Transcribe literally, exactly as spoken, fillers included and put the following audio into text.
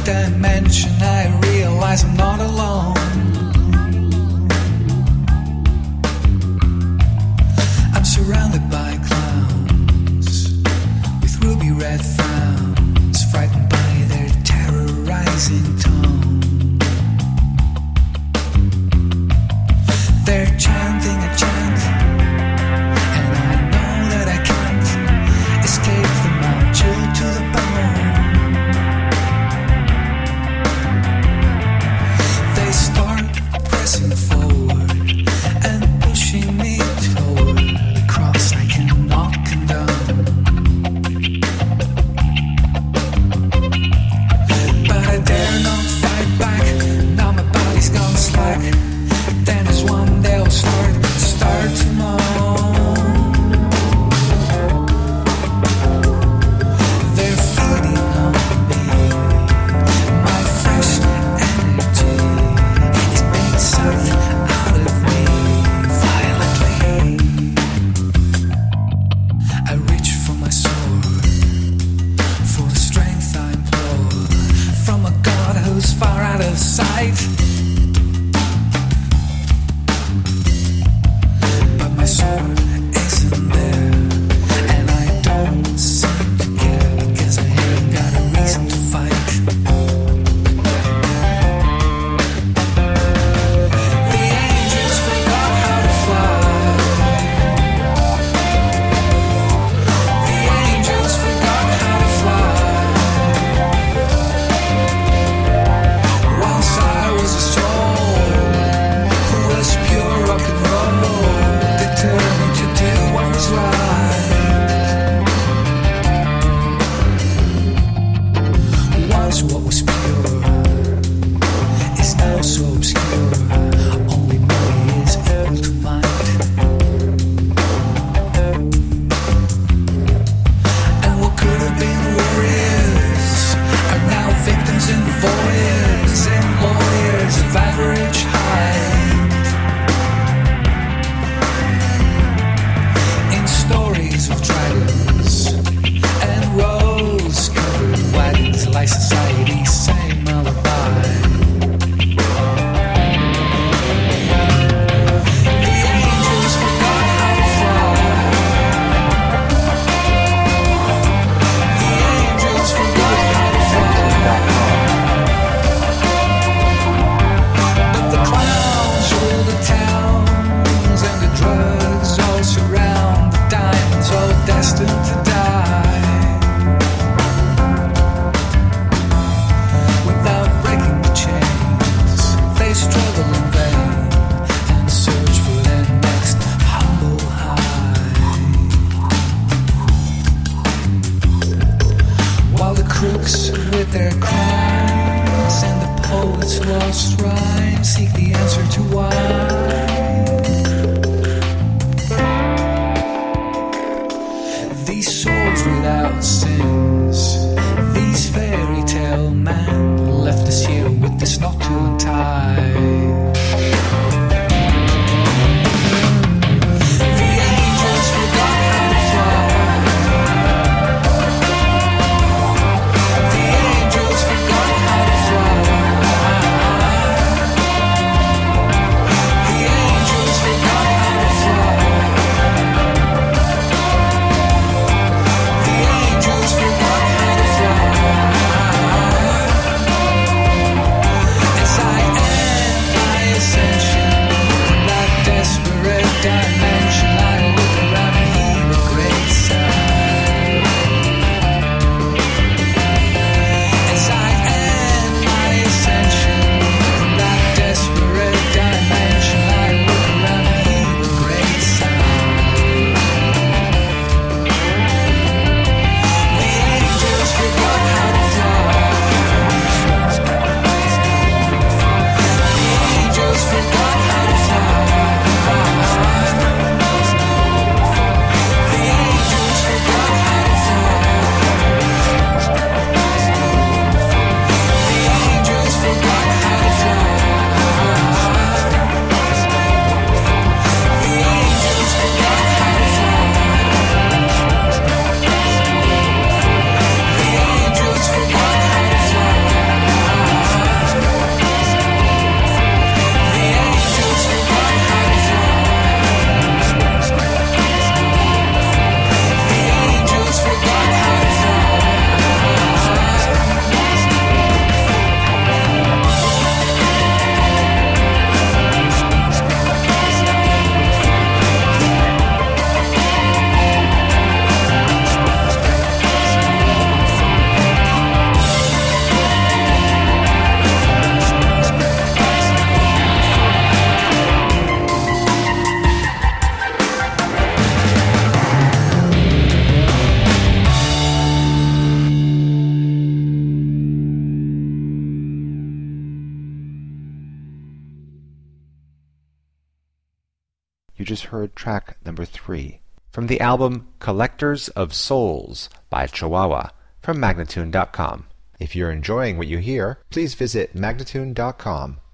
dimension, I realize I'm not alone. I'm surrounded by clowns with ruby red frowns, frightened by their terrorizing tone. They're chanting a chant, and I know that I can't escape them. I'm chilled to the bone. They start pressing forward and pushing me toward a cross I cannot condone. But I dare not fight back, now my body's gone slack. Then as one they'll start, start to moan. They're feeding on me, my fresh energy is being sucked out of me violently. I reach for my sword, for the strength I implore, from a God who's far out of sight. My sword isn't there, and I don't seem to care because I haven't got a reason to fight. The angels forgot how to fly. The angels forgot how to fly. Once I was a soul who was pure rock and roll, determined to do what was right. Once what was pure is now so obscure. Only money is equal to might. And what could have been warriors are now victims and voyeurs and lawyers of average height. In stories of dragons and rose-covered wagons, like society's same alibi. The angels forgot how to fly. The angels forgot how to fly. But the clowns rule the towns, and the drugs all surround the diamonds, all destined to die. Without breaking the chains, they struggle in vain and search for their next humble high. While the crooks with their crimes and the poets lost rhymes seek the answer to why. These souls without sins, these fairy tale men left us here with this knot to untie. The angels forgot how to fly. The angels forgot You just heard track number three from the album Collectors of Souls by Chihuahua from Magnatune dot com. If you're enjoying what you hear, please visit Magnatune dot com